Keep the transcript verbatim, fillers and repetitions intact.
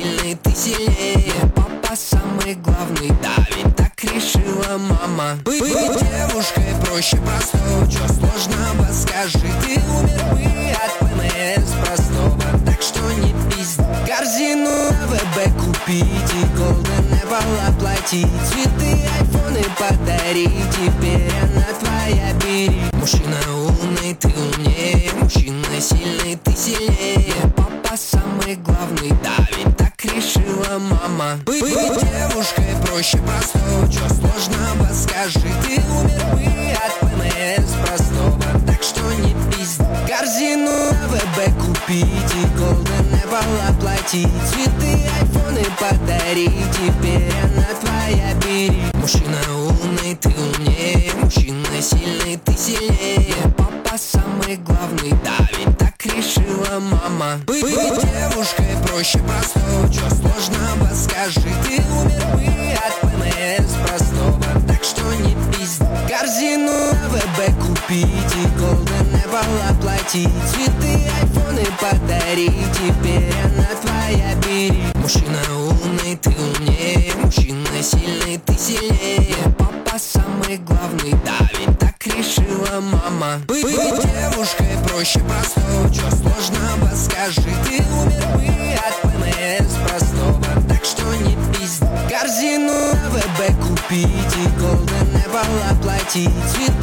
сильный, ты сильнее. Папа самый главный, да, ведь так решила мама. Быть, быть девушкой проще простого, чё сложного, скажи. Ты умер бы от ПМС простого, так что не пизди. Корзину на ВБ купить и Golden Apple оплатить. Цветы, айфоны подарить, теперь она твоя, бери. Мужчина умный, ты умнее. Мужчина сильный, ты сильнее. Папа самый главный, да, ведь так решила мама. Быть, быть девушкой проще простого, чё сложного, скажи. Ты умер бы от ПМС простого, так что не пизди. Корзину на ВБ купить и Golden Apple оплатить. Цветы, айфоны подарить, теперь она твоя, бери. Мужчина умный, ты умнее. Мужчина сильный, ты сильнее. Папа самый главный, да, ведь так решила мама. Быть, быть девушкой проще простого, чё сложного, скажи. Ты умер бы от ПМС простого, так что не пизди. Корзину на ВБ купить и Golden Apple оплатить. Цветы, айфоны подарить, теперь она твоя, бери. Мужчина умный, ты умнее. Мужчина сильный, ты сильнее. Папа самый главный, да, ведь так решила мама. Быть, быть девушкой проще простого, чё сложного, скажи. Ты умер бы от ПМС простого, так что не пизди. Корзину на ВБ купить и Golden Apple оплатить. Цветы,